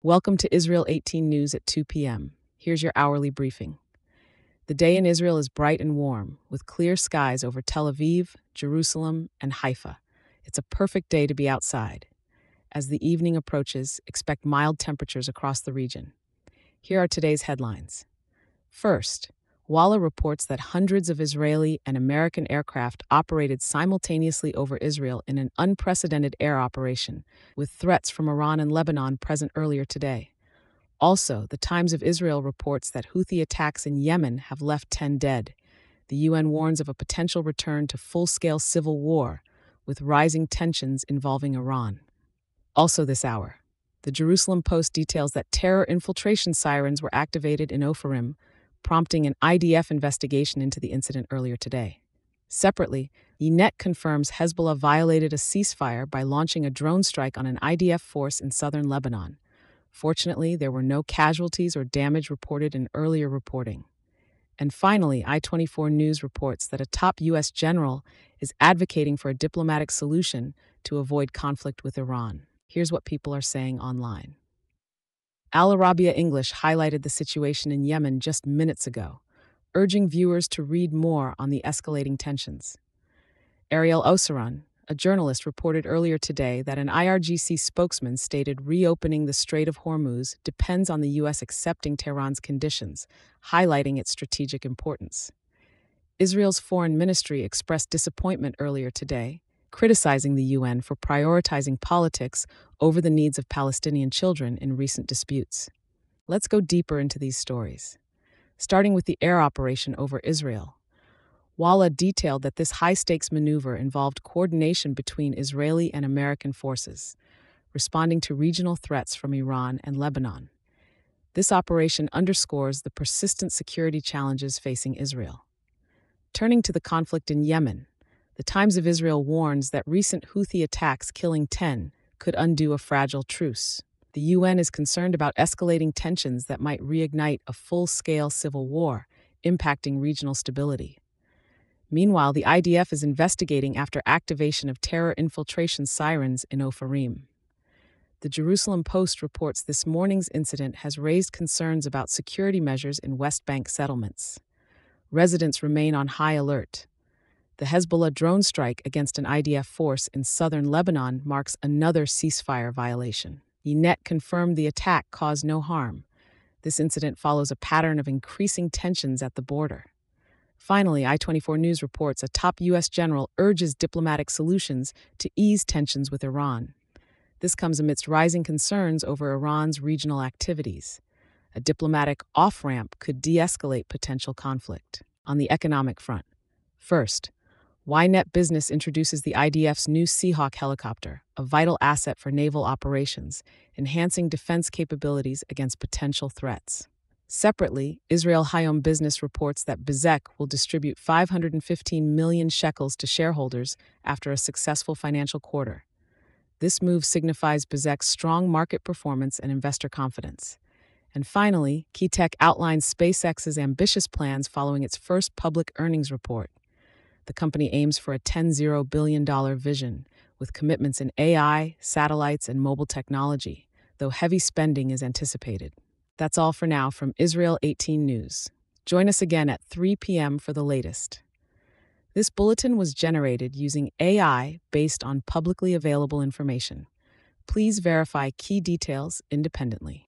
Welcome to Israel 18 News at 2 p.m. Here's your hourly briefing. The day in Israel is bright and warm, with clear skies over Tel Aviv, Jerusalem, and Haifa. It's a perfect day to be outside. As the evening approaches, expect mild temperatures across the region. Here are today's headlines. First, Walla reports that hundreds of Israeli and American aircraft operated simultaneously over Israel in an unprecedented air operation, with threats from Iran and Lebanon present earlier today. Also, the Times of Israel reports that Houthi attacks in Yemen have left 10 dead. The UN warns of a potential return to full-scale civil war, with rising tensions involving Iran. Also this hour, the Jerusalem Post details that terror infiltration sirens were activated in Ofarim, prompting an IDF investigation into the incident earlier today. Separately, Ynet confirms Hezbollah violated a ceasefire by launching a drone strike on an IDF force in southern Lebanon. Fortunately, there were no casualties or damage reported in earlier reporting. And finally, I-24 News reports that a top U.S. general is advocating for a diplomatic solution to avoid conflict with Iran. Here's what people are saying online. Al Arabiya English highlighted the situation in Yemen just minutes ago, urging viewers to read more on the escalating tensions. Ariel Osaran, a journalist, reported earlier today that an IRGC spokesman stated reopening the Strait of Hormuz depends on the U.S. accepting Tehran's conditions, highlighting its strategic importance. Israel's foreign ministry expressed disappointment earlier today, criticizing the UN for prioritizing politics over the needs of Palestinian children in recent disputes. Let's go deeper into these stories. Starting with the air operation over Israel. Walla detailed that this high-stakes maneuver involved coordination between Israeli and American forces, responding to regional threats from Iran and Lebanon. This operation underscores the persistent security challenges facing Israel. Turning to the conflict in Yemen, the Times of Israel warns that recent Houthi attacks killing 10 could undo a fragile truce. The UN is concerned about escalating tensions that might reignite a full-scale civil war, impacting regional stability. Meanwhile, the IDF is investigating after activation of terror infiltration sirens in Ofarim. The Jerusalem Post reports this morning's incident has raised concerns about security measures in West Bank settlements. Residents remain on high alert. The Hezbollah drone strike against an IDF force in southern Lebanon marks another ceasefire violation. Ynet confirmed the attack caused no harm. This incident follows a pattern of increasing tensions at the border. Finally, I-24 News reports a top U.S. general urges diplomatic solutions to ease tensions with Iran. This comes amidst rising concerns over Iran's regional activities. A diplomatic off-ramp could de-escalate potential conflict. On the economic front, first, Ynet Business introduces the IDF's new Seahawk helicopter, a vital asset for naval operations, enhancing defense capabilities against potential threats. Separately, Israel Hayom Business reports that Bezeq will distribute 515 million shekels to shareholders after a successful financial quarter. This move signifies Bezeq's strong market performance and investor confidence. And finally, Keytech outlines SpaceX's ambitious plans following its first public earnings report. The company aims for a $10 billion vision, with commitments in AI, satellites, and mobile technology, though heavy spending is anticipated. That's all for now from Israel 18 News. Join us again at 3 p.m. for the latest. This bulletin was generated using AI based on publicly available information. Please verify key details independently.